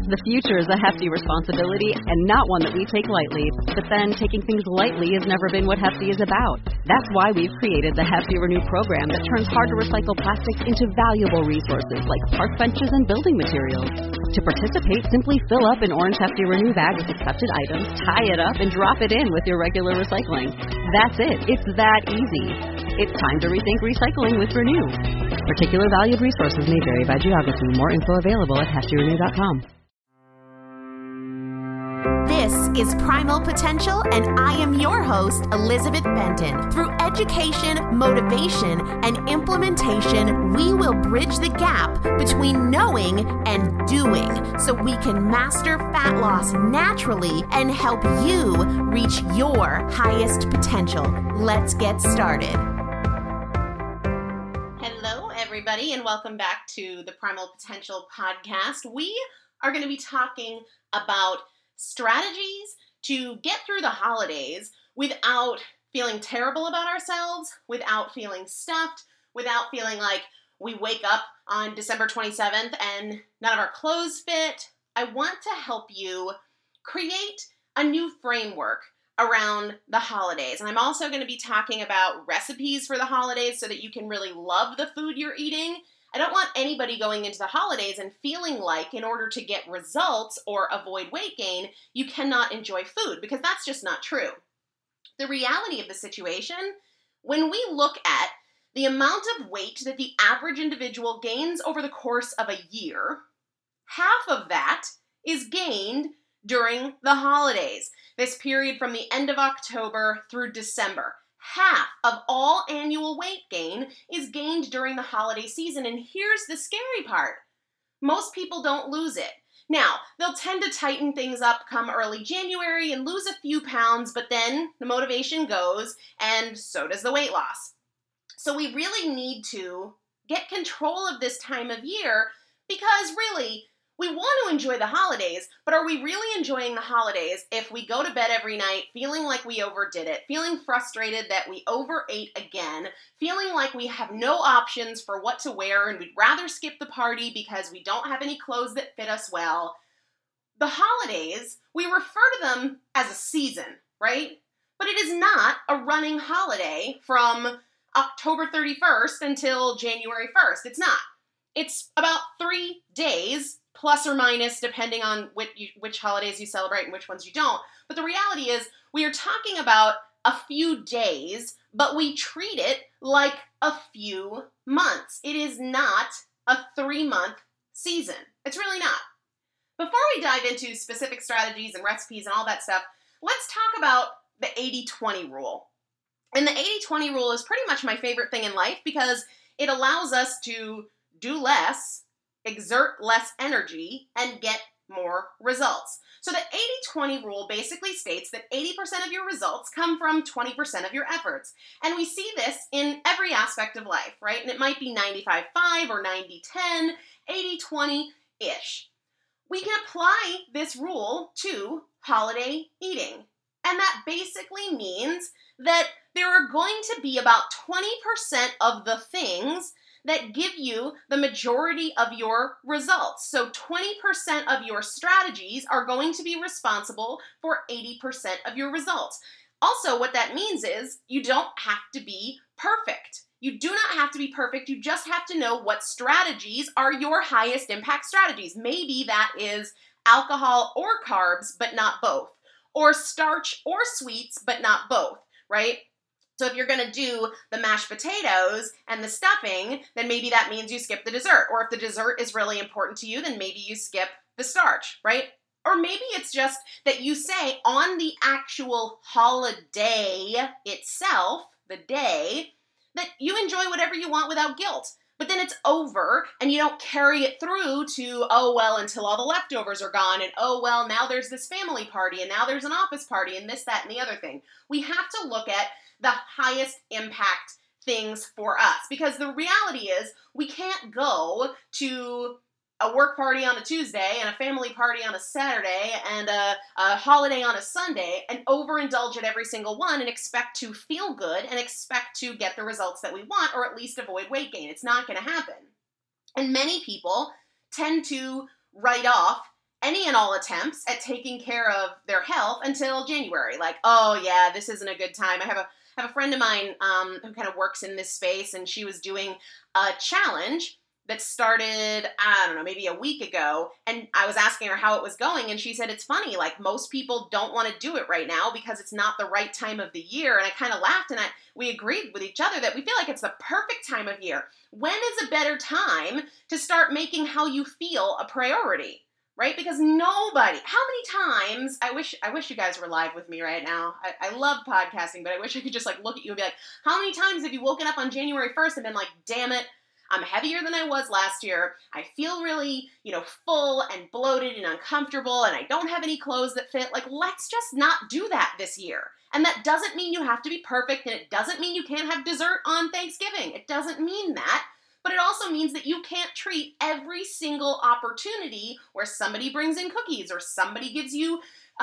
The future is a hefty responsibility and not one that we take lightly. But then, taking things lightly has never been what Hefty is about. That's why we've created the Hefty Renew program that turns hard-to-recycle plastics into valuable resources like park benches and building materials. To participate, simply fill up an orange Hefty Renew bag with accepted items, tie it up, and drop it in with your regular recycling. That's it. It's that easy. It's time to rethink recycling with Renew. Particular valued resources may vary by geography. More info available at heftyrenew.com. This is Primal Potential, and I am your host, Elizabeth Benton. Through education, motivation, and implementation, we will bridge the gap between knowing and doing so we can master fat loss naturally and help you reach your highest potential. Let's get started. Hello, everybody, and welcome back to the Primal Potential podcast. We are going to be talking about strategies to get through the holidays without feeling terrible about ourselves, without feeling stuffed, without feeling like we wake up on December 27th and none of our clothes fit. I want to help you create a new framework around the holidays. And I'm also going to be talking about recipes for the holidays so that you can really love the food you're eating. I don't want anybody going into the holidays and feeling like in order to get results or avoid weight gain, you cannot enjoy food, because that's just not true. The reality of the situation, when we look at the amount of weight that the average individual gains over the course of a year, half of that is gained during the holidays, this period from the end of October through December. Half of all annual weight gain is gained during the holiday season, and here's the scary part. Most people don't lose it. Now, they'll tend to tighten things up come early January and lose a few pounds, but then the motivation goes, and so does the weight loss. So we really need to get control of this time of year, because really, we want to enjoy the holidays, but are we really enjoying the holidays if we go to bed every night feeling like we overdid it, feeling frustrated that we overate again, feeling like we have no options for what to wear and we'd rather skip the party because we don't have any clothes that fit us well? The holidays, we refer to them as a season, right? But it is not a running holiday from October 31st until January 1st. It's not. It's about 3 days, plus or minus, depending on which holidays you celebrate and which ones you don't. But the reality is, we are talking about a few days, but we treat it like a few months. It is not a 3-month season. It's really not. Before we dive into specific strategies and recipes and all that stuff, let's talk about the 80-20 rule. And the 80-20 rule is pretty much my favorite thing in life, because it allows us to do less, exert less energy, and get more results. So the 80-20 rule basically states that 80% of your results come from 20% of your efforts. And we see this in every aspect of life, right? And it might be 95-5 or 90-10, 80-20-ish. We can apply this rule to holiday eating. And that basically means that there are going to be about 20% of the things that give you the majority of your results. So 20% of your strategies are going to be responsible for 80% of your results. Also, what that means is you don't have to be perfect. You do not have to be perfect. You just have to know what strategies are your highest impact strategies. Maybe that is alcohol or carbs, but not both. Or starch or sweets, but not both, right? So if you're going to do the mashed potatoes and the stuffing, then maybe that means you skip the dessert. Or if the dessert is really important to you, then maybe you skip the starch, right? Or maybe it's just that you say on the actual holiday itself, the day, that you enjoy whatever you want without guilt. But then it's over, and you don't carry it through to, oh, well, until all the leftovers are gone, and oh, well, now there's this family party, and now there's an office party, and this, that, and the other thing. We have to look at the highest impact things for us, because the reality is we can't go to a work party on a Tuesday and a family party on a Saturday and a holiday on a Sunday and overindulge at every single one and expect to feel good and expect to get the results that we want, or at least avoid weight gain. It's not going to happen. And many people tend to write off any and all attempts at taking care of their health until January. Like, oh yeah, this isn't a good time. I have a friend of mine who kind of works in this space, and she was doing a challenge that started, I don't know, maybe a week ago, and I was asking her how it was going, and she said, it's funny, like, most people don't want to do it right now because it's not the right time of the year, and I kind of laughed, and we agreed with each other that we feel like it's the perfect time of year. When is a better time to start making how you feel a priority? Right? Because nobody, how many times, I wish you guys were live with me right now. I love podcasting, but I wish I could just like look at you and be like, how many times have you woken up on January 1st and been like, damn it, I'm heavier than I was last year. I feel really, full and bloated and uncomfortable, and I don't have any clothes that fit. Like, let's just not do that this year. And that doesn't mean you have to be perfect, and it doesn't mean you can't have dessert on Thanksgiving. It doesn't mean that. But it also means that you can't treat every single opportunity where somebody brings in cookies or somebody gives you,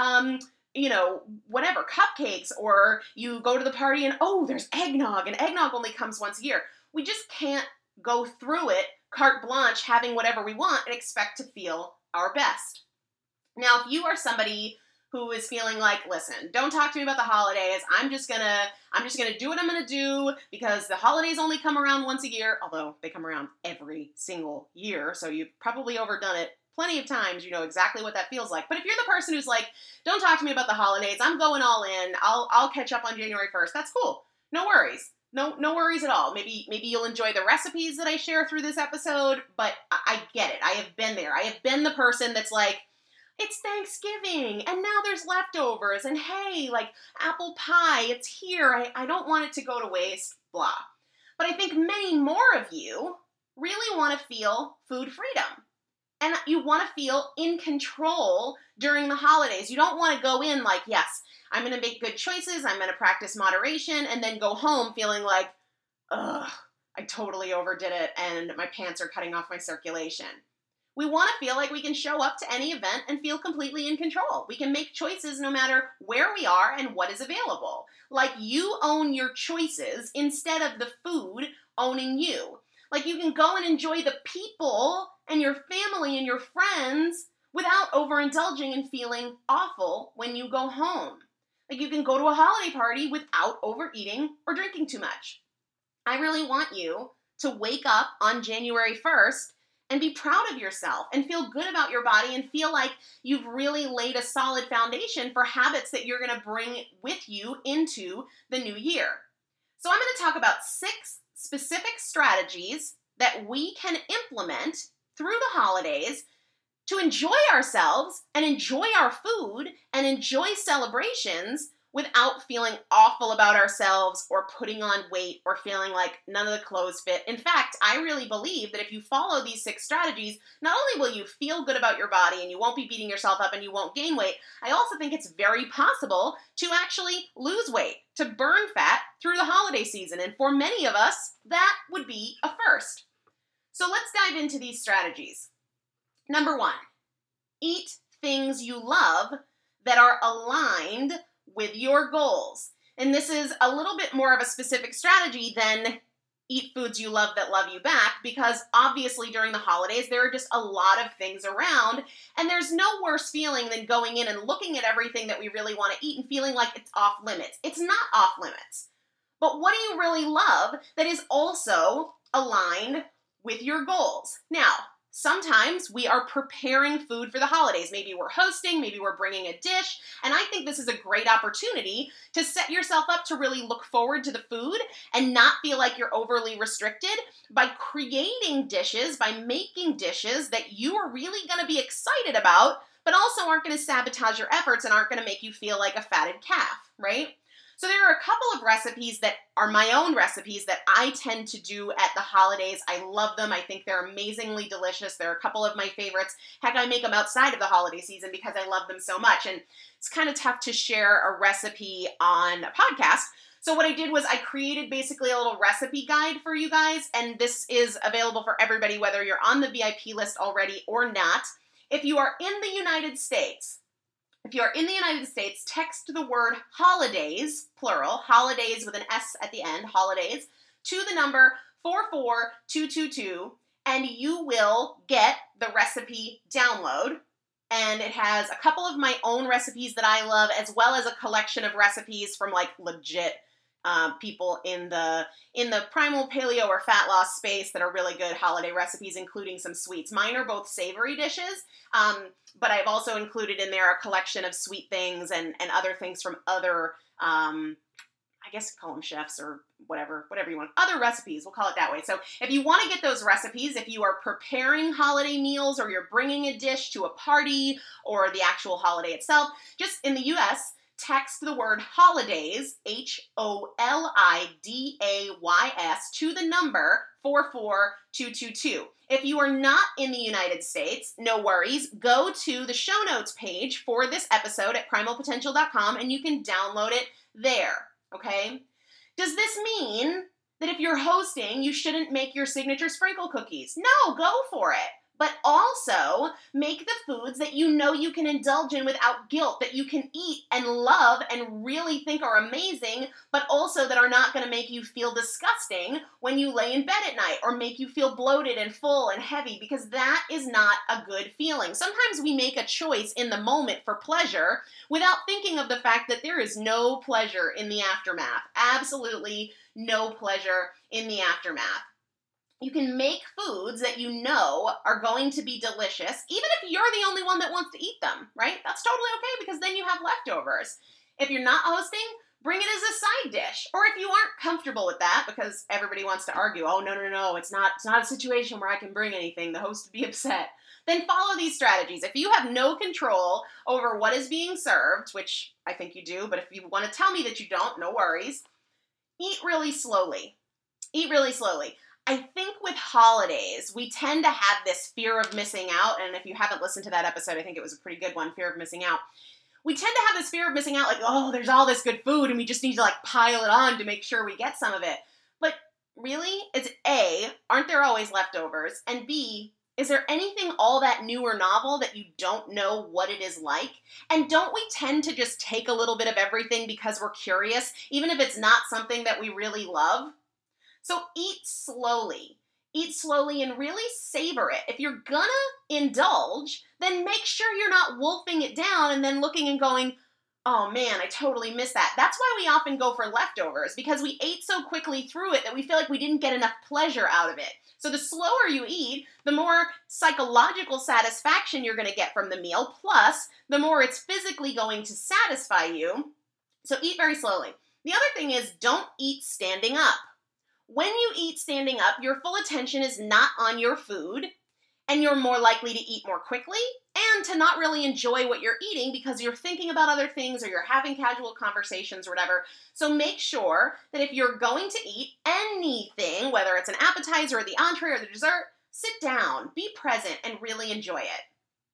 whatever, cupcakes, or you go to the party and, oh, there's eggnog, and eggnog only comes once a year. We just can't go through it carte blanche, having whatever we want, and expect to feel our best. Now, if you are somebody who is feeling like, listen, don't talk to me about the holidays. I'm just gonna do what I'm gonna do because the holidays only come around once a year, although they come around every single year, so you've probably overdone it plenty of times. You know exactly what that feels like. But if you're the person who's like, don't talk to me about the holidays, I'm going all in, I'll catch up on January 1st, that's cool. No worries. No worries at all. Maybe you'll enjoy the recipes that I share through this episode, but I get it. I have been there. I have been the person that's like, it's Thanksgiving, and now there's leftovers, and hey, like, apple pie, it's here. I don't want it to go to waste, blah. But I think many more of you really want to feel food freedom. And you want to feel in control during the holidays. You don't want to go in like, yes, I'm going to make good choices, I'm going to practice moderation, and then go home feeling like, ugh, I totally overdid it, and my pants are cutting off my circulation. We want to feel like we can show up to any event and feel completely in control. We can make choices no matter where we are and what is available. Like you own your choices instead of the food owning you. Like you can go and enjoy the people and your family and your friends without overindulging and feeling awful when you go home. Like you can go to a holiday party without overeating or drinking too much. I really want you to wake up on January 1st and be proud of yourself and feel good about your body and feel like you've really laid a solid foundation for habits that you're going to bring with you into the new year. So I'm going to talk about 6 specific strategies that we can implement through the holidays to enjoy ourselves and enjoy our food and enjoy celebrations without feeling awful about ourselves or putting on weight or feeling like none of the clothes fit. In fact, I really believe that if you follow these 6 strategies, not only will you feel good about your body and you won't be beating yourself up and you won't gain weight, I also think it's very possible to actually lose weight, to burn fat through the holiday season. And for many of us, that would be a first. So let's dive into these strategies. Number 1, eat things you love that are aligned with your goals. And this is a little bit more of a specific strategy than eat foods you love that love you back, because obviously during the holidays, there are just a lot of things around, and there's no worse feeling than going in and looking at everything that we really want to eat and feeling like it's off limits. It's not off limits. But what do you really love that is also aligned with your goals? Now, sometimes we are preparing food for the holidays. Maybe we're hosting, maybe we're bringing a dish, and I think this is a great opportunity to set yourself up to really look forward to the food and not feel like you're overly restricted by creating dishes, by making dishes that you are really going to be excited about, but also aren't going to sabotage your efforts and aren't going to make you feel like a fatted calf, right? So there are a couple of recipes that are my own recipes that I tend to do at the holidays. I love them. I think they're amazingly delicious. They're a couple of my favorites. Heck, I make them outside of the holiday season because I love them so much. And it's kind of tough to share a recipe on a podcast. So what I did was I created basically a little recipe guide for you guys. And this is available for everybody, whether you're on the VIP list already or not. If you are in the United States, text the word holidays, plural, holidays with an S at the end, holidays, to the number 44222, and you will get the recipe download. and it has a couple of my own recipes that I love, as well as a collection of recipes from like legit people in the primal paleo or fat loss space that are really good holiday recipes, including some sweets. Mine are both savory dishes, but I've also included in there a collection of sweet things and other things from other, I guess call them chefs or whatever you want. Other recipes, we'll call it that way. So if you want to get those recipes, if you are preparing holiday meals or you're bringing a dish to a party or the actual holiday itself, just in the US, text the word holidays, HOLIDAYS, to the number 44222. If you are not in the United States, no worries. Go to the show notes page for this episode at primalpotential.com and you can download it there, okay? Does this mean that if you're hosting, you shouldn't make your signature sprinkle cookies? No, go for it. But also make the foods that you know you can indulge in without guilt, that you can eat and love and really think are amazing, but also that are not going to make you feel disgusting when you lay in bed at night or make you feel bloated and full and heavy, because that is not a good feeling. Sometimes we make a choice in the moment for pleasure without thinking of the fact that there is no pleasure in the aftermath. Absolutely no pleasure in the aftermath. You can make foods that you know are going to be delicious, even if you're the only one that wants to eat them, right? That's totally okay, because then you have leftovers. If you're not hosting, bring it as a side dish. Or if you aren't comfortable with that, because everybody wants to argue, oh, no, it's not a situation where I can bring anything, the host would be upset, then follow these strategies. If you have no control over what is being served, which I think you do, but if you want to tell me that you don't, no worries, eat really slowly. Eat really slowly. I think with holidays, we tend to have this fear of missing out, and if you haven't listened to that episode, I think it was a pretty good one, fear of missing out. We tend to have this fear of missing out, like, oh, there's all this good food, and we just need to, like, pile it on to make sure we get some of it. But really, it's A, aren't there always leftovers? And B, is there anything all that new or novel that you don't know what it is like? And don't we tend to just take a little bit of everything because we're curious, even if it's not something that we really love? So eat slowly and really savor it. If you're gonna indulge, then make sure you're not wolfing it down and then looking and going, oh man, I totally missed that. That's why we often go for leftovers, because we ate so quickly through it that we feel like we didn't get enough pleasure out of it. So the slower you eat, the more psychological satisfaction you're gonna get from the meal, plus the more it's physically going to satisfy you. So eat very slowly. The other thing is, don't eat standing up. When you eat standing up, your full attention is not on your food, and you're more likely to eat more quickly and to not really enjoy what you're eating because you're thinking about other things or you're having casual conversations or whatever. So make sure that if you're going to eat anything, whether it's an appetizer or the entree or the dessert, sit down, be present, and really enjoy it.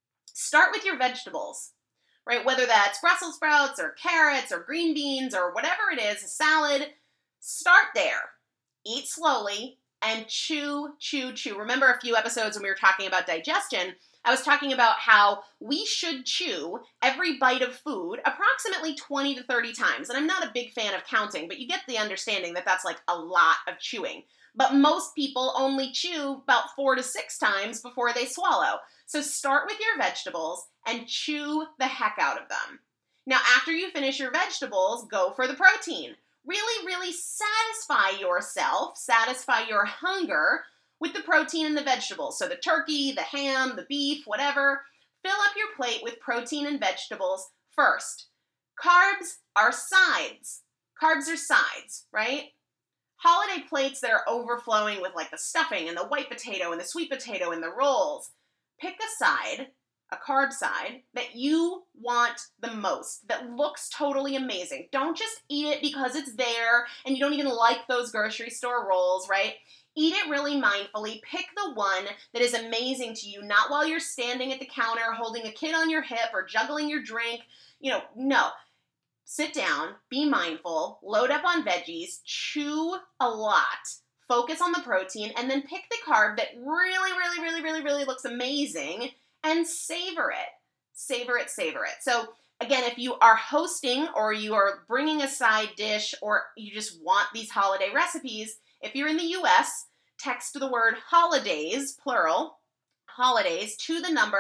Start with your vegetables, right? Whether that's Brussels sprouts or carrots or green beans or whatever it is, a salad, start there. Eat slowly and chew. Remember a few episodes when we were talking about digestion, I was talking about how we should chew every bite of food approximately 20 to 30 times. And I'm not a big fan of counting, but you get the understanding that that's like a lot of chewing. But most people only chew about 4 to 6 times before they swallow. So start with your vegetables and chew the heck out of them. Now, after you finish your vegetables, go for the protein. Really satisfy yourself, satisfy your hunger with the protein and the vegetables. So the turkey, the ham, the beef, whatever. Fill up your plate with protein and vegetables first. Carbs are sides. Carbs are sides, right? Holiday plates that are overflowing with like the stuffing and the white potato and the sweet potato and the rolls. Pick a side, a carb side, that you want the most, that looks totally amazing. Don't just eat it because it's there and you don't even like those grocery store rolls, right? Eat it really mindfully. Pick the one that is amazing to you, not while you're standing at the counter holding a kid on your hip or juggling your drink. No. Sit down, be mindful, load up on veggies, chew a lot, focus on the protein, and then pick the carb that really looks amazing and savor it. Savor it. So again, if you are hosting or you are bringing a side dish or you just want these holiday recipes, if you're in the US, text the word holidays, plural, holidays, to the number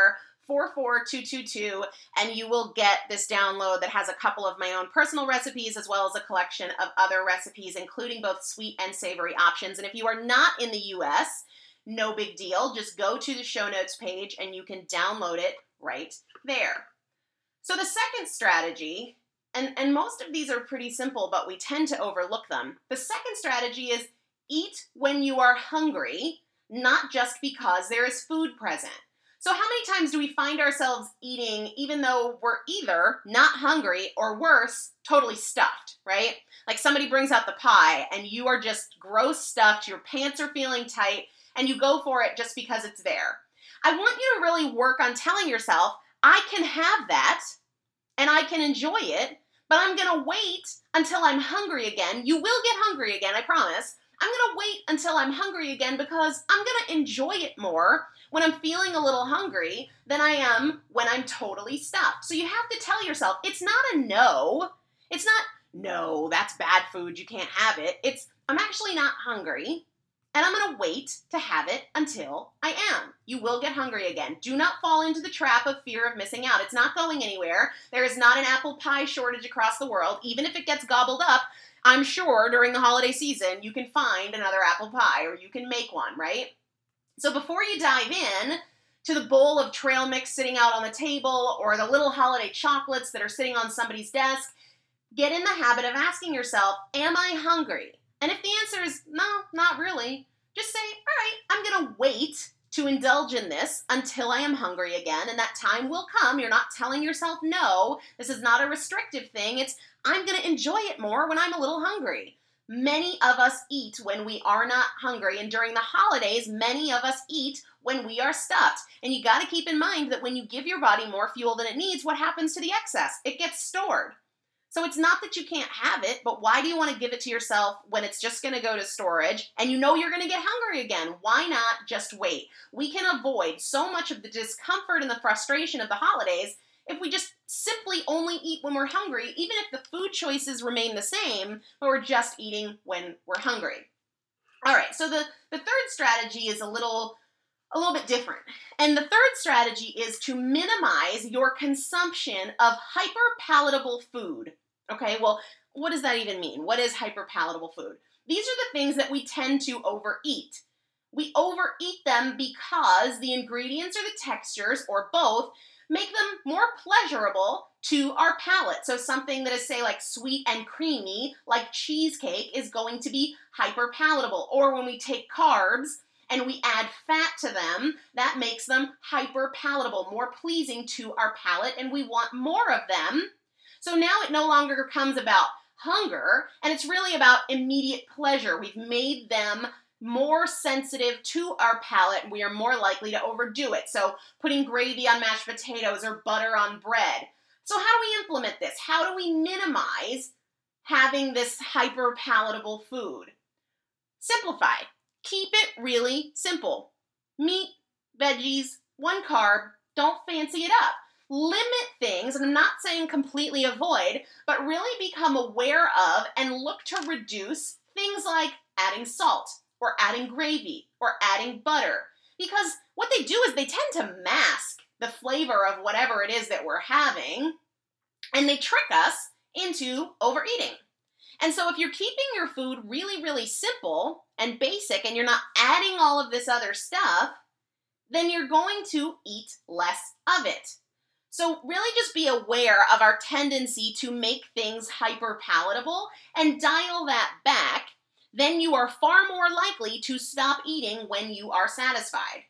44222 and you will get this download that has a couple of my own personal recipes as well as a collection of other recipes, including both sweet and savory options. And if you are not in the US, no big deal. Just go to the show notes page and you can download it right there. So the second strategy, and most of these are pretty simple, but we tend to overlook them. The second strategy is eat when you are hungry, not just because there is food present. So how many times do we find ourselves eating even though we're either not hungry or worse, totally stuffed, right? Like somebody brings out the pie and you are just gross stuffed, your pants are feeling tight, and you go for it just because it's there. I want you to really work on telling yourself, I can have that and I can enjoy it, but I'm going to wait until I'm hungry again. You will get hungry again, I promise. I'm going to wait until I'm hungry again because I'm going to enjoy it more when I'm feeling a little hungry than I am when I'm totally stuffed. So you have to tell yourself, it's not a no. It's not, no, that's bad food, you can't have it. It's, I'm actually not hungry, and I'm going to wait to have it until I am. You will get hungry again. Do not fall into the trap of fear of missing out. It's not going anywhere. There is not an apple pie shortage across the world. Even if it gets gobbled up, I'm sure during the holiday season you can find another apple pie or you can make one, right? So before you dive in to the bowl of trail mix sitting out on the table or the little holiday chocolates that are sitting on somebody's desk, get in the habit of asking yourself, am I hungry? And if the answer is no, not really, just say, all right, I'm going to wait to indulge in this until I am hungry again, and that time will come. You're not telling yourself no. This is not a restrictive thing. It's, I'm going to enjoy it more when I'm a little hungry. Many of us eat when we are not hungry, and during the holidays, many of us eat when we are stuffed. And you got to keep in mind that when you give your body more fuel than it needs, what happens to the excess? It gets stored. So it's not that you can't have it, but why do you want to give it to yourself when it's just going to go to storage and you know you're going to get hungry again? Why not just wait? We can avoid so much of the discomfort and the frustration of the holidays if we just simply only eat when we're hungry, even if the food choices remain the same, but we're just eating when we're hungry. All right, so the third strategy is a little bit different. And the third strategy is to minimize your consumption of hyperpalatable food. Okay, well, what does that even mean? What is hyperpalatable food? These are the things that we tend to overeat. We overeat them because the ingredients or the textures, or both, make them more pleasurable to our palate. So something that is, say, like sweet and creamy, like cheesecake, is going to be hyperpalatable. Or when we take carbs and we add fat to them, that makes them hyperpalatable, more pleasing to our palate, and we want more of them. So now it no longer becomes about hunger, and it's really about immediate pleasure. We've made them more sensitive to our palate, and we are more likely to overdo it. So putting gravy on mashed potatoes or butter on bread. So how do we implement this? How do we minimize having this hyperpalatable food? Simplify. Keep it really simple. Meat, veggies, one carb, don't fancy it up. Limit things, and I'm not saying completely avoid, but really become aware of and look to reduce things like adding salt, or adding gravy, or adding butter. Because what they do is they tend to mask the flavor of whatever it is that we're having, and they trick us into overeating. And so if you're keeping your food really, really simple and basic, and you're not adding all of this other stuff, then you're going to eat less of it. So really just be aware of our tendency to make things hyper palatable and dial that back. Then you are far more likely to stop eating when you are satisfied.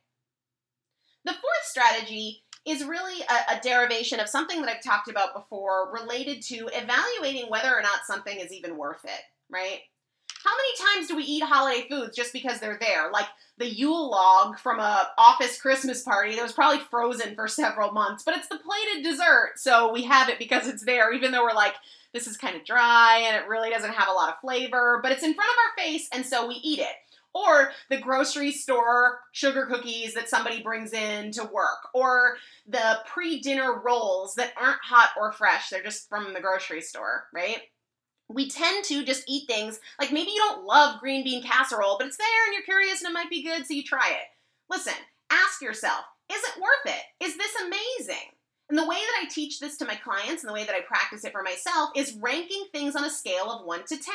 The fourth strategy is really a derivation of something that I've talked about before, related to evaluating whether or not something is even worth it, right? How many times do we eat holiday foods just because they're there? Like the Yule log from a office Christmas party that was probably frozen for several months, but it's the plated dessert, so we have it because it's there, even though we're like, this is kind of dry and it really doesn't have a lot of flavor, but it's in front of our face, and so we eat it. Or the grocery store sugar cookies that somebody brings in to work, or the pre-dinner rolls that aren't hot or fresh, they're just from the grocery store, right? We tend to just eat things, like maybe you don't love green bean casserole, but it's there and you're curious and it might be good, so you try it. Listen, ask yourself, Is it worth it? Is this amazing? And the way that I teach this to my clients and the way that I practice it for myself is ranking things on a scale of 1 to 10.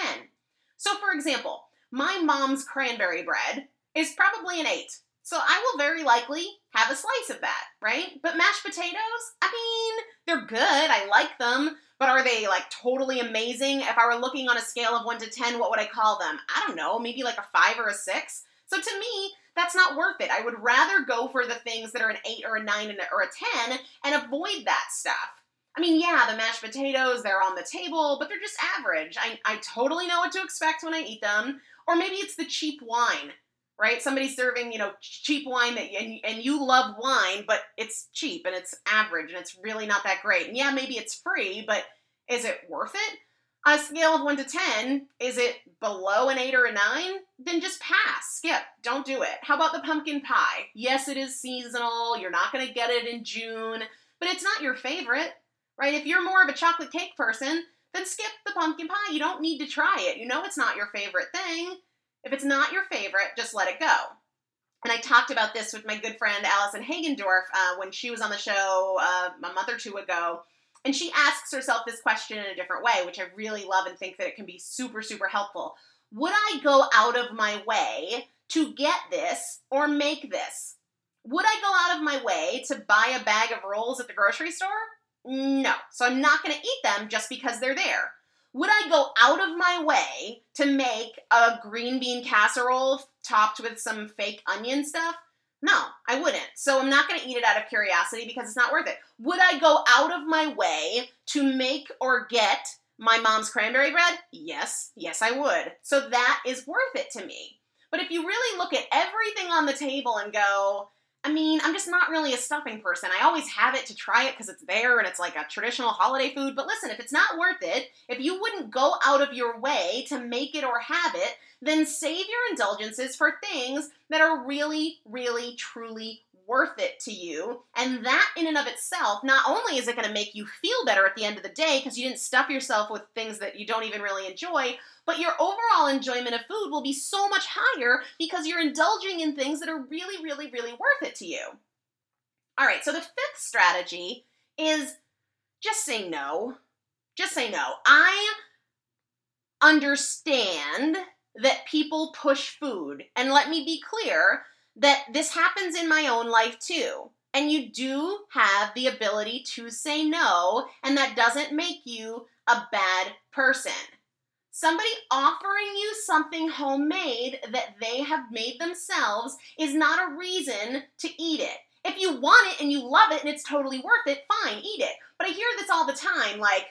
So for example, my mom's cranberry bread is probably an 8. So I will very likely have a slice of that, right? But mashed potatoes, I mean, they're good. I like them. But are they like totally amazing? If I were looking on a scale of 1 to 10, what would I call them? I don't know, maybe like a 5 or a 6. So to me, that's not worth it. I would rather go for the things that are an 8 or a 9 or a 10 and avoid that stuff. I mean, yeah, the mashed potatoes, they're on the table, but they're just average. I totally know what to expect when I eat them. Or maybe it's the cheap wine, right? Somebody's serving, cheap wine and you love wine, but it's cheap and it's average and it's really not that great. And yeah, maybe it's free, but is it worth it? On a scale of 1 to 10, is it below an 8 or a 9? Then just pass, skip, don't do it. How about the pumpkin pie? Yes, it is seasonal. You're not going to get it in June, but it's not your favorite, right? If you're more of a chocolate cake person, then skip the pumpkin pie. You don't need to try it. You know it's not your favorite thing. If it's not your favorite, just let it go. And I talked about this with my good friend Allison Hagendorf when she was on the show a month or two ago. And she asks herself this question in a different way, which I really love and think that it can be super, super helpful. Would I go out of my way to get this or make this? Would I go out of my way to buy a bag of rolls at the grocery store? No. So I'm not going to eat them just because they're there. Would I go out of my way to make a green bean casserole topped with some fake onion stuff? No, I wouldn't. So I'm not going to eat it out of curiosity because it's not worth it. Would I go out of my way to make or get my mom's cranberry bread? Yes, I would. So that is worth it to me. But if you really look at everything on the table and go, I mean, I'm just not really a stuffing person. I always have it to try it because it's there and it's like a traditional holiday food. But listen, if it's not worth it, if you wouldn't go out of your way to make it or have it, then save your indulgences for things that are really, really, truly worth it to you. And that in and of itself, not only is it going to make you feel better at the end of the day because you didn't stuff yourself with things that you don't even really enjoy, but your overall enjoyment of food will be so much higher because you're indulging in things that are really, really, really worth it to you. All right, so the 5th strategy is just say no. Just say no. I understand that people push food. And let me be clear that this happens in my own life too. And you do have the ability to say no, and that doesn't make you a bad person. Somebody offering you something homemade that they have made themselves is not a reason to eat it. If you want it and you love it and it's totally worth it, fine, eat it. But I hear this all the time, like,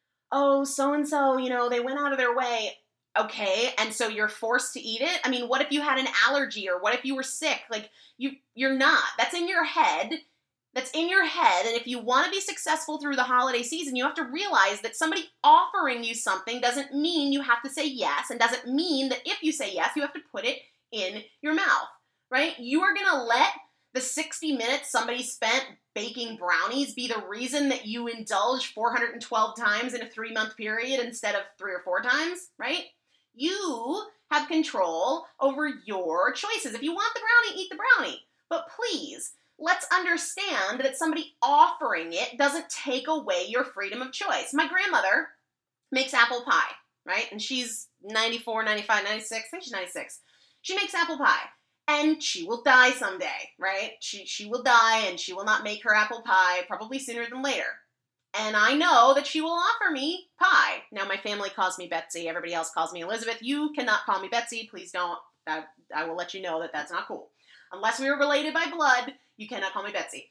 oh, so-and-so, they went out of their way. Okay, and so you're forced to eat it? I mean, what if you had an allergy or what if you were sick? Like, you're not. That's in your head. That's in your head, and if you want to be successful through the holiday season, you have to realize that somebody offering you something doesn't mean you have to say yes, and doesn't mean that if you say yes, you have to put it in your mouth, right? You are going to let the 60 minutes somebody spent baking brownies be the reason that you indulge 412 times in a 3-month period instead of 3 or 4 times, right? You have control over your choices. If you want the brownie, eat the brownie. But please, let's understand that somebody offering it doesn't take away your freedom of choice. My grandmother makes apple pie, right? And she's 94, 95, 96. I think she's 96. She makes apple pie. And she will die someday, right? She will die and she will not make her apple pie probably sooner than later. And I know that she will offer me pie. Now, my family calls me Betsy. Everybody else calls me Elizabeth. You cannot call me Betsy. Please don't. I will let you know that that's not cool. Unless we were related by blood, you cannot call me Betsy.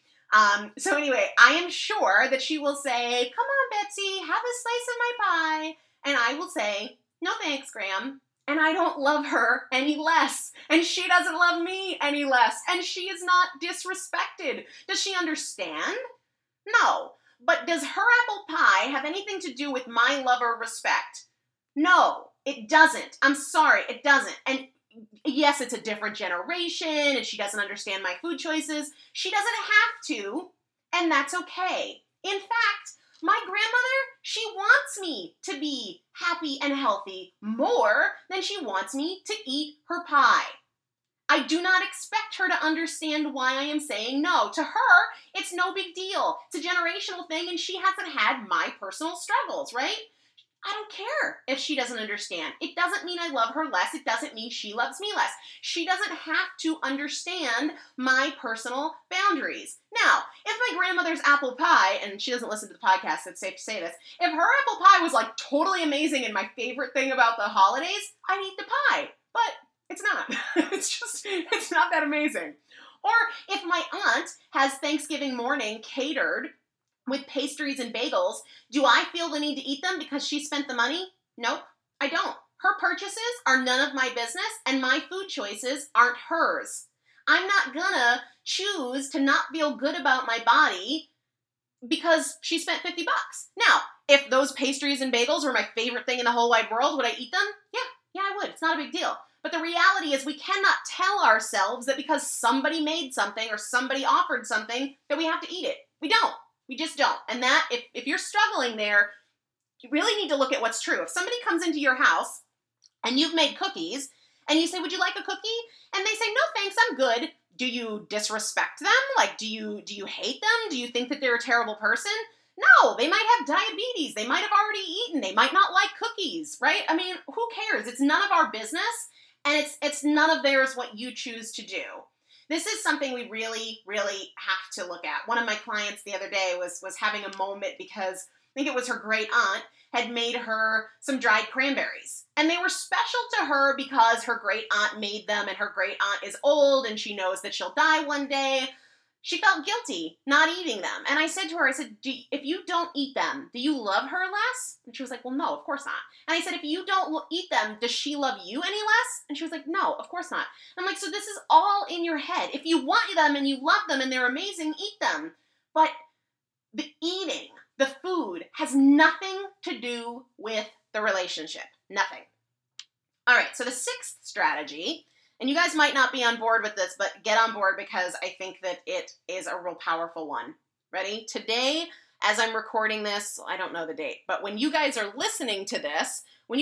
So anyway, I am sure that she will say, come on, Betsy, have a slice of my pie. And I will say, no thanks, Graham. And I don't love her any less. And she doesn't love me any less. And she is not disrespected. Does she understand? No. But does her apple pie have anything to do with my love or respect? No, it doesn't. I'm sorry, it doesn't. And yes, it's a different generation, and she doesn't understand my food choices. She doesn't have to, and that's okay. In fact, my grandmother, she wants me to be happy and healthy more than she wants me to eat her pie. I do not expect her to understand why I am saying no. To her, it's no big deal. It's a generational thing, and she hasn't had my personal struggles, right? I don't care if she doesn't understand. It doesn't mean I love her less. It doesn't mean she loves me less. She doesn't have to understand my personal boundaries. Now, if my grandmother's apple pie, and she doesn't listen to the podcast, so it's safe to say this, if her apple pie was like totally amazing and my favorite thing about the holidays, I'd eat the pie. But it's not. It's not that amazing. Or if my aunt has Thanksgiving morning catered with pastries and bagels, do I feel the need to eat them because she spent the money? Nope, I don't. Her purchases are none of my business, and my food choices aren't hers. I'm not gonna choose to not feel good about my body because she spent $50. Now, if those pastries and bagels were my favorite thing in the whole wide world, would I eat them? Yeah, I would. It's not a big deal. But the reality is we cannot tell ourselves that because somebody made something or somebody offered something that we have to eat it. We don't. We just don't. And that, if you're struggling there, you really need to look at what's true. If somebody comes into your house and you've made cookies and you say, would you like a cookie? And they say, no, thanks, I'm good. Do you disrespect them? Like, do you hate them? Do you think that they're a terrible person? No, they might have diabetes. They might have already eaten. They might not like cookies, right? I mean, who cares? It's none of our business, and it's none of theirs what you choose to do. This is something we really, really have to look at. One of my clients the other day was having a moment because I think it was her great aunt had made her some dried cranberries. And they were special to her because her great aunt made them, and her great aunt is old and she knows that she'll die one day. She felt guilty not eating them. And I said to her, if you don't eat them, do you love her less? And she was like, well, no, of course not. And I said, if you don't eat them, does she love you any less? And she was like, no, of course not. And I'm like, so this is all in your head. If you want them and you love them and they're amazing, eat them. But the eating, the food, has nothing to do with the relationship. Nothing. All right, so the sixth strategy, and you guys might not be on board with this, but get on board because I think that it is a real powerful one. Ready? Today, as I'm recording this, I don't know the date, but when you guys are listening to this,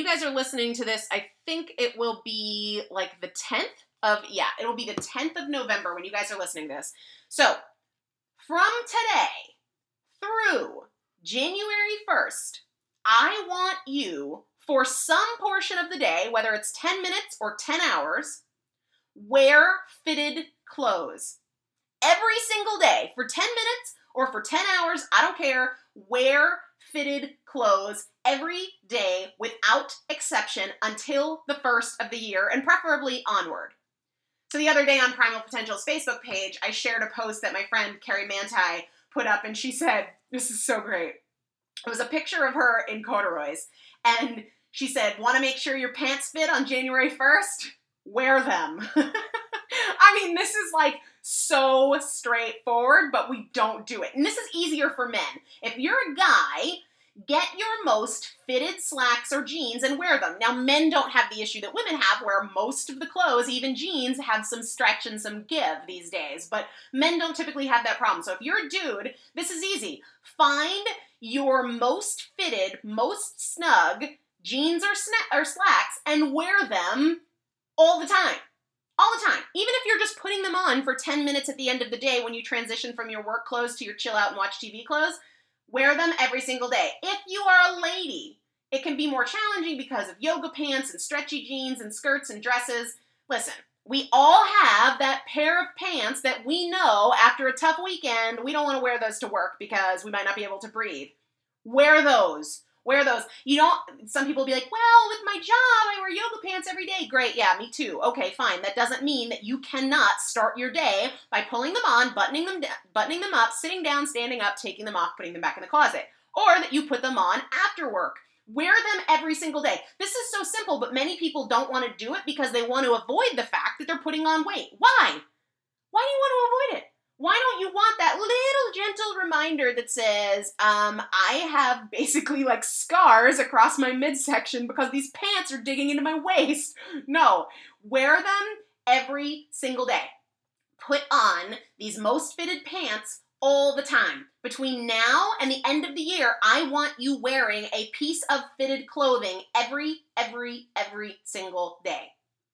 I think it will be like the 10th it'll be the 10th of November when you guys are listening to this. So, from today through January 1st, I want you, for some portion of the day, whether it's 10 minutes or 10 hours, wear fitted clothes. Every single day, for 10 minutes or for 10 hours, I don't care, wear fitted clothes every day without exception until the first of the year, and preferably onward. So the other day on Primal Potential's Facebook page, I shared a post that my friend Carrie Manti put up, and she said, this is so great. It was a picture of her in corduroys, and she said, want to make sure your pants fit on January 1st? Wear them. I mean, this is like so straightforward, but we don't do it. And this is easier for men. If you're a guy, get your most fitted slacks or jeans and wear them. Now, men don't have the issue that women have, where most of the clothes, even jeans, have some stretch and some give these days. But men don't typically have that problem. So if you're a dude, this is easy. Find your most fitted, most snug jeans or slacks and wear them all the time. All the time. Even if you're just putting them on for 10 minutes at the end of the day when you transition from your work clothes to your chill out and watch TV clothes, wear them every single day. If you are a lady, it can be more challenging because of yoga pants and stretchy jeans and skirts and dresses. Listen, we all have that pair of pants that we know after a tough weekend, we don't want to wear those to work because we might not be able to breathe. Wear those. Wear those. Some people will be like, well, with my job, I wear yoga pants every day. Great, yeah, me too. Okay, fine. That doesn't mean that you cannot start your day by pulling them on, buttoning them up, sitting down, standing up, taking them off, putting them back in the closet. Or that you put them on after work. Wear them every single day. This is so simple, but many people don't want to do it because they want to avoid the fact that they're putting on weight. Why? Why do you want to avoid it? Why don't you want that little gentle reminder that says, I have basically like scars across my midsection because these pants are digging into my waist? No, wear them every single day. Put on these most fitted pants all the time. Between now and the end of the year, I want you wearing a piece of fitted clothing every single day.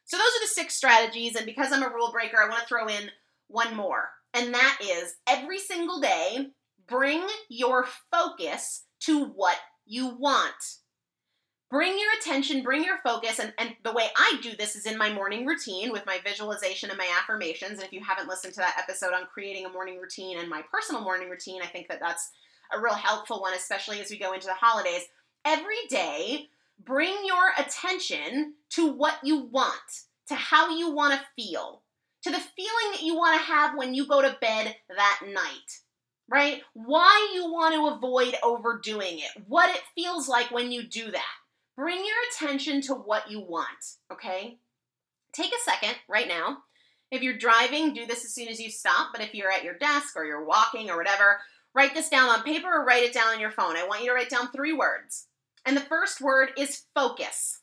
So those are the 6 strategies, and because I'm a rule breaker, I want to throw in one more, and that is every single day, bring your focus to what you want. Bring your attention, bring your focus, and the way I do this is in my morning routine with my visualization and my affirmations. And if you haven't listened to that episode on creating a morning routine and my personal morning routine, I think that that's a real helpful one, especially as we go into the holidays. Every day, bring your attention to what you want, to how you want to feel, to the feeling that you want to have when you go to bed that night, right? Why you want to avoid overdoing it, what it feels like when you do that. Bring your attention to what you want, okay? Take a second right now. If you're driving, do this as soon as you stop, but if you're at your desk or you're walking or whatever, write this down on paper or write it down on your phone. I want you to write down 3 words. And the first word is focus.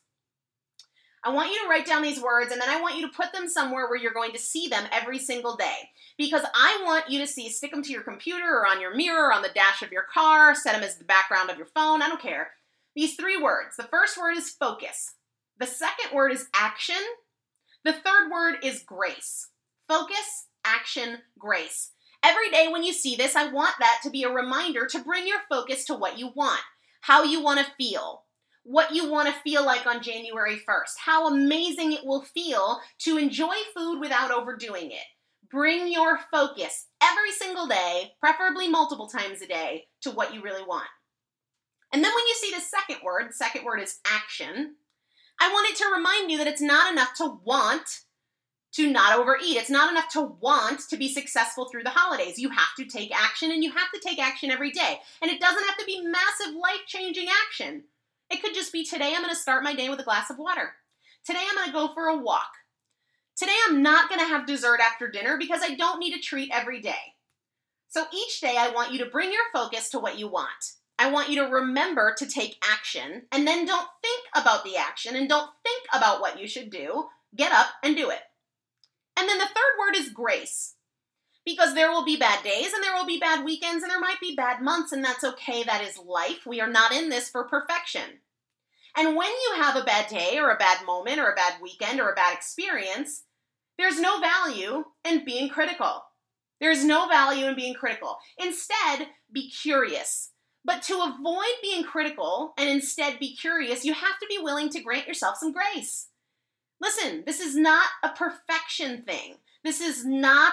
I want you to write down these words, and then I want you to put them somewhere where you're going to see them every single day. Because I want you to stick them to your computer or on your mirror or on the dash of your car, set them as the background of your phone, I don't care. These 3 words. The first word is focus. The second word is action. The third word is grace. Focus, action, grace. Every day when you see this, I want that to be a reminder to bring your focus to what you want, how you want to feel, what you want to feel like on January 1st, how amazing it will feel to enjoy food without overdoing it. Bring your focus every single day, preferably multiple times a day, to what you really want. And then when you see the second word is action, I want it to remind you that it's not enough to want to not overeat. It's not enough to want to be successful through the holidays. You have to take action, and you have to take action every day. And it doesn't have to be massive, life-changing action. It could just be, today I'm going to start my day with a glass of water. Today I'm going to go for a walk. Today I'm not going to have dessert after dinner because I don't need a treat every day. So each day I want you to bring your focus to what you want. I want you to remember to take action, and then don't think about the action and don't think about what you should do. Get up and do it. And then the third word is grace. Because there will be bad days and there will be bad weekends and there might be bad months, and that's okay. That is life. We are not in this for perfection. And when you have a bad day or a bad moment or a bad weekend or a bad experience, there's no value in being critical. There's no value in being critical. Instead, be curious. But to avoid being critical and instead be curious, you have to be willing to grant yourself some grace. Listen, this is not a perfection thing. This is not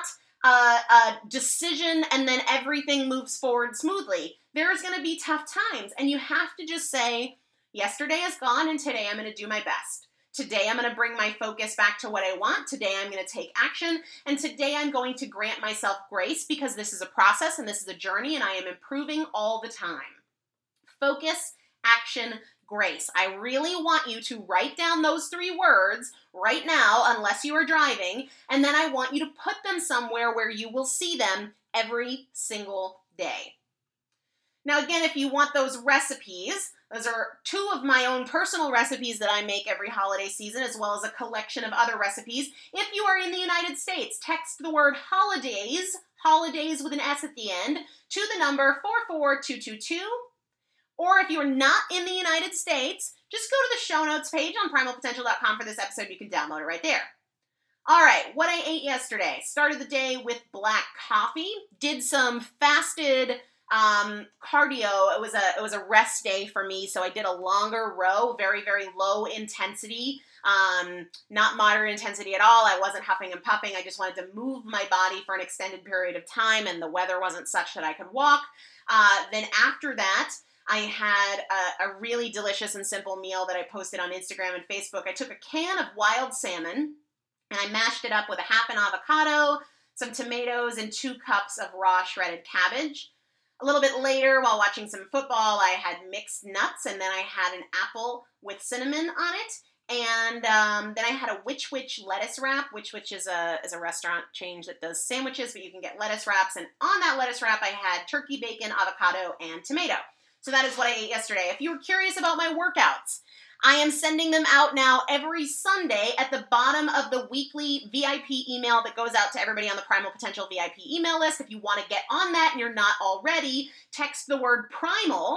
a decision and then everything moves forward smoothly. There's going to be tough times, and you have to just say, yesterday is gone and today I'm going to do my best. Today I'm going to bring my focus back to what I want. Today I'm going to take action, and today I'm going to grant myself grace because this is a process and this is a journey and I am improving all the time. Focus, action, grace. I really want you to write down those 3 words right now, unless you are driving, and then I want you to put them somewhere where you will see them every single day. Now again, if you want those recipes, those are 2 of my own personal recipes that I make every holiday season, as well as a collection of other recipes. If you are in the United States, text the word holidays, holidays with an S at the end, to the number 44222. Or if you're not in the United States, just go to the show notes page on primalpotential.com for this episode. You can download it right there. All right, what I ate yesterday. Started the day with black coffee. Did some fasted cardio. It was a rest day for me, so I did a longer row, very, very low intensity, not moderate intensity at all. I wasn't huffing and puffing. I just wanted to move my body for an extended period of time, and the weather wasn't such that I could walk. Then after that, I had a really delicious and simple meal that I posted on Instagram and Facebook. I took a can of wild salmon, and I mashed it up with a half an avocado, some tomatoes, and 2 cups of raw shredded cabbage. A little bit later, while watching some football, I had mixed nuts, and then I had an apple with cinnamon on it. And then I had a Which Wich lettuce wrap. Which Wich is a restaurant chain that does sandwiches, but you can get lettuce wraps. And on that lettuce wrap, I had turkey, bacon, avocado, and tomato. So that is what I ate yesterday. If you were curious about my workouts, I am sending them out now every Sunday at the bottom of the weekly VIP email that goes out to everybody on the Primal Potential VIP email list. If you want to get on that and you're not already, text the word PRIMAL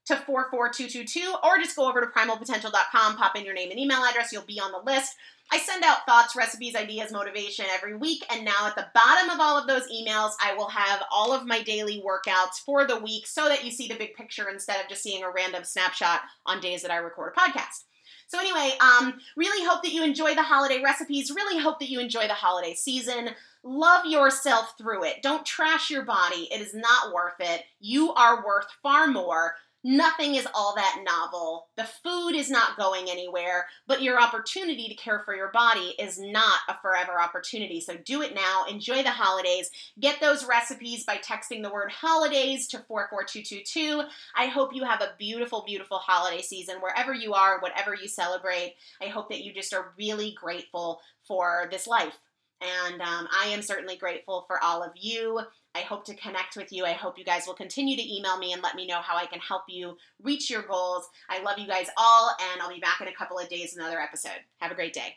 to 44222, or just go over to primalpotential.com, pop in your name and email address, you'll be on the list. I send out thoughts, recipes, ideas, motivation every week, and now at the bottom of all of those emails, I will have all of my daily workouts for the week so that you see the big picture instead of just seeing a random snapshot on days that I record a podcast. So anyway, really hope that you enjoy the holiday recipes, really hope that you enjoy the holiday season. Love yourself through it. Don't trash your body. It is not worth it. You are worth far more. Nothing is all that novel. The food is not going anywhere, but your opportunity to care for your body is not a forever opportunity. So do it now. Enjoy the holidays. Get those recipes by texting the word holidays to 44222. I hope you have a beautiful, beautiful holiday season wherever you are, whatever you celebrate. I hope that you just are really grateful for this life. And I am certainly grateful for all of you. I hope to connect with you. I hope you guys will continue to email me and let me know how I can help you reach your goals. I love you guys all, and I'll be back in a couple of days with another episode. Have a great day.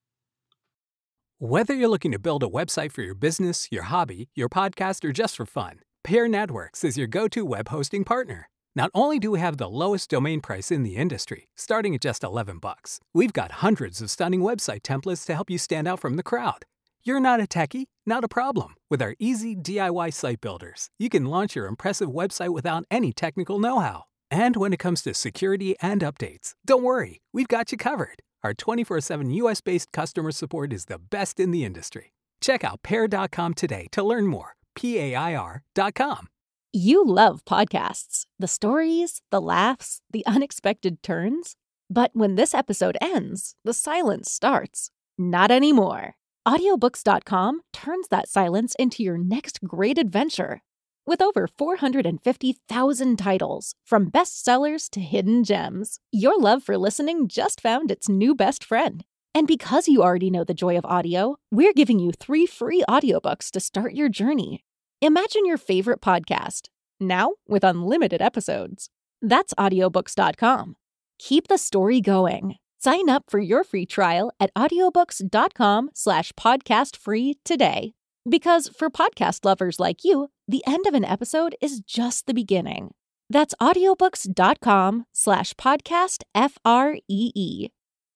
Whether you're looking to build a website for your business, your hobby, your podcast, or just for fun, Pair Networks is your go-to web hosting partner. Not only do we have the lowest domain price in the industry, starting at just $11, we've got hundreds of stunning website templates to help you stand out from the crowd. You're not a techie? Not a problem. With our easy DIY site builders, you can launch your impressive website without any technical know-how. And when it comes to security and updates, don't worry, we've got you covered. Our 24/7 US-based customer support is the best in the industry. Check out Pair.com today to learn more. PAIR.com. You love podcasts, the stories, the laughs, the unexpected turns. But when this episode ends, the silence starts. Not anymore. Audiobooks.com turns that silence into your next great adventure. With over 450,000 titles, from bestsellers to hidden gems, your love for listening just found its new best friend. And because you already know the joy of audio, we're giving you 3 free audiobooks to start your journey. Imagine your favorite podcast, now with unlimited episodes. That's audiobooks.com. Keep the story going. Sign up for your free trial at audiobooks.com/podcastfree today. Because for podcast lovers like you, the end of an episode is just the beginning. That's audiobooks.com/podcastfree.